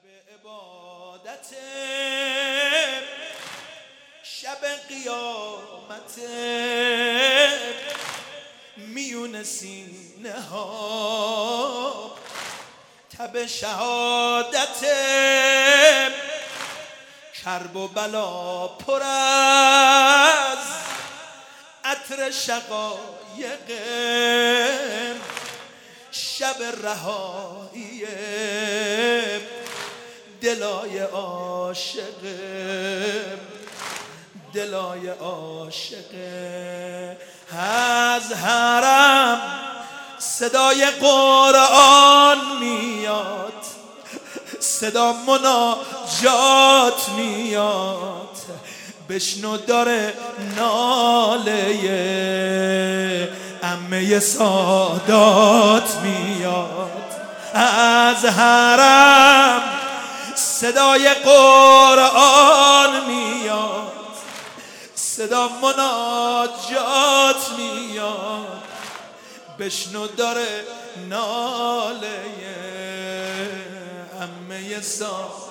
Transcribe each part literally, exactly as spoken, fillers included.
عبادت شب قیامت میون سینه ها تب شهادت کرب و بلا پر از عطر شقایق شب رهایی دلای عاشق دلای عاشق. از حرم صدای قرآن میاد، صدا مناجات میاد، بشنو داره ناله عمه سادات میاد. از حرم صدای قرآن میاد، صدا مناجات میاد، بشنو داره ناله عمه سادات.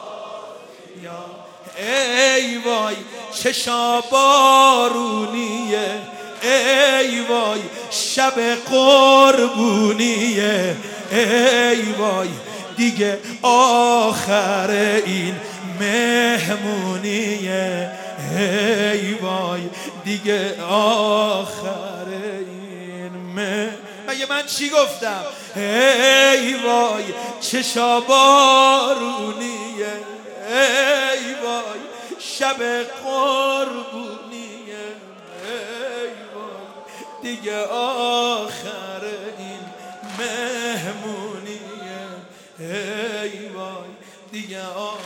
ای وای چه شابارونیه، ای وای شب قربونیه، ای وای دیگه آخر این مهمونیه، ای وای دیگه آخر این مه مگه من چی گفتم؟ ای وای چه شابارونیه، ای وای شب قربونیه، ای وای دیگه آخر این مهمونیه، ای وای دیگه آخر.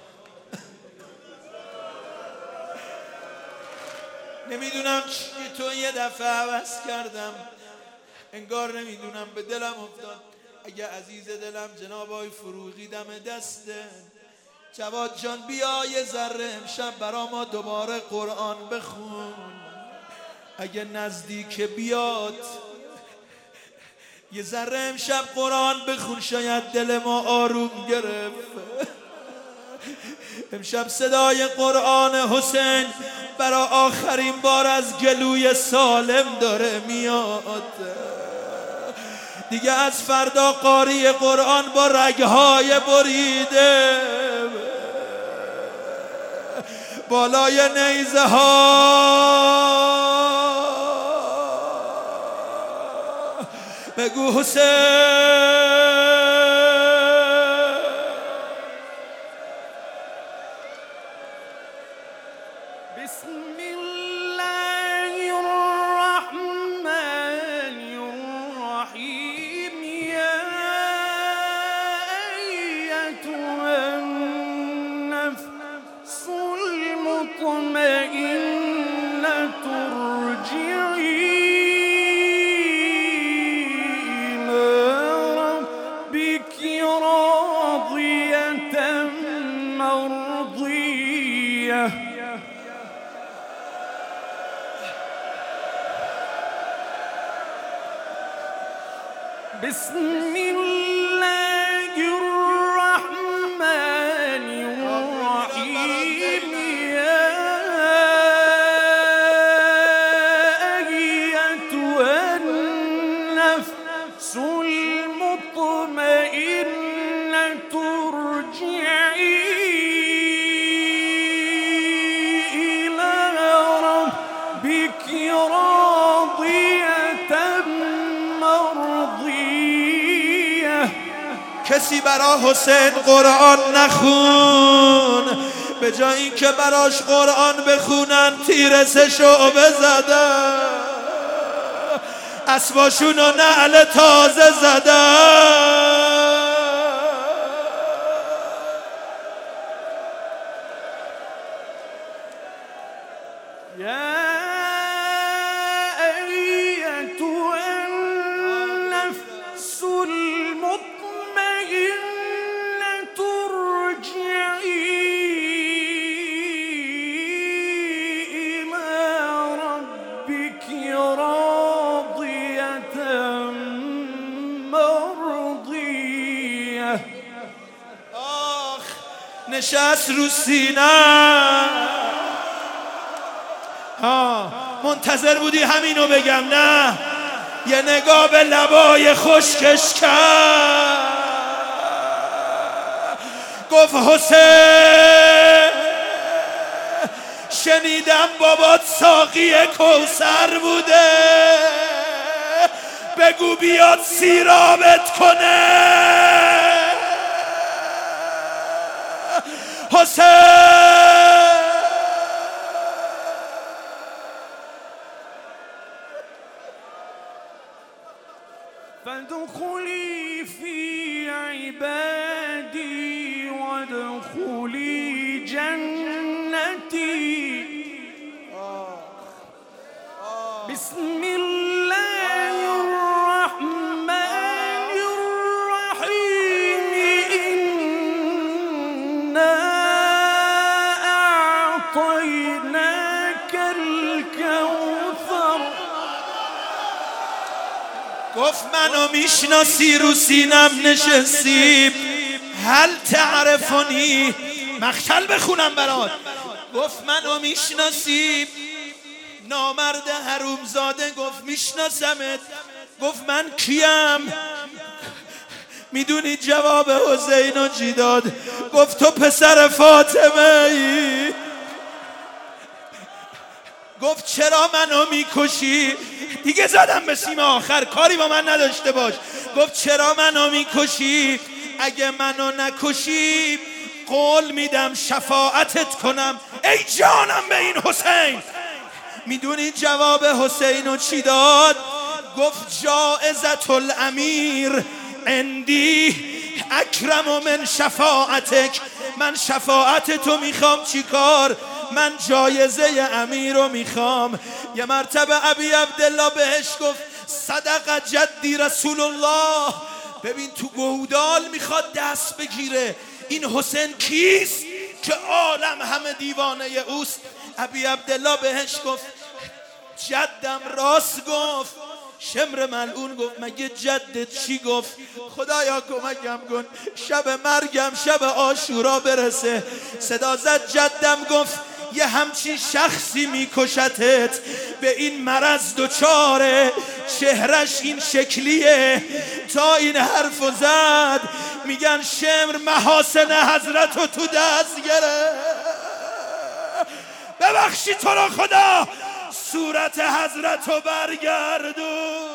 نمیدونم چی تو یه دفعه عوض کردم، انگار نمیدونم به دلم افتاد اگه عزیز دلم جناب آقای فروغی دم دسته، جواد جان بیا یه ذره امشب برا ما دوباره قرآن بخون، اگه نزدیک بیاد یه ذره امشب قرآن بخون، شاید دل ما آروم گرفت. امشب صدای قرآن حسین برا آخرین بار از گلوی سالم داره میاد، دیگه از فردا قاری قرآن با رگهای بریده بالای نیزه ها بگو حسین. بسم الله الرحمن الرحيم يا أيتها النفس المطمئنة ارجعي إلى ربك راضية مرضية. بسم الله الرحمن الرحيم يا أيتها النفس المطمئنة ارجعي إلى ربك راضية مرضية. کسی برا حسین قرآن نخون، به جای این که براش قرآن بخونن تیر سه شعبه زدن، اسباشون و نعل تازه زدن. يا أيتها النفس المطمئنة ارجعي إلى ربك راضية مرضية. نشست رو سینم. ها منتظر بودی همینو بگم؟ نه، یه نگاه به لبای خشکش کرد، گفت حسین شنیدم بابات ساقی کوثر بوده، بگو بیاد سیرابت کنه. حسین فادخلی فی عبادی وادخلی جنتی. بسم الله الرحمن الرحیم. انا اعطیناک الکوثر. گفت منو میشناسی؟ رو سینم نشستی. هل تعرفونی؟ مقتل بخونم برات. گفت منو میشناسی؟ نامرد حرومزاده گفت میشناسمت. گفت من کیم؟ میدونی جواب حسین چی داد؟ گفت تو پسر فاطمه ای. گفت چرا منو میکشی؟ دیگه زدم به سیم آخر، کاری با من نداشته باش. گفت چرا منو میکشی؟ اگه منو نکشی قول میدم شفاعتت کنم. ای جانم به این حسین. میدونی جواب حسینو چی داد؟ گفت جائزة الامیر عندی اکرم من شفاعتک. من شفاعت تو میخوام. چی کار؟ من جایزه امیر رو میخوام. یه مرتبه ابی عبدالله بهش گفت صدق جدی رسول الله. ببین تو گودال میخواد دست بگیره. این حسین کیست که عالم همه دیوانه اوست؟ ابی عبدالله بهش گفت جدم راست گفت. شمر ملعون گفت مگه جدت چی گفت؟ خدایا کمکم کن شب مرگم شب عاشورا برسه. صدا زد جدم گفت یه همچین شخصی میکشتت، به این مرض دوچاره، چهرش این شکلیه. تا این حرفو زد میگن شمر محاسن حضرت رو تو دست گره. ببخشی تو رو خدا صورت حضرت رو برگردون.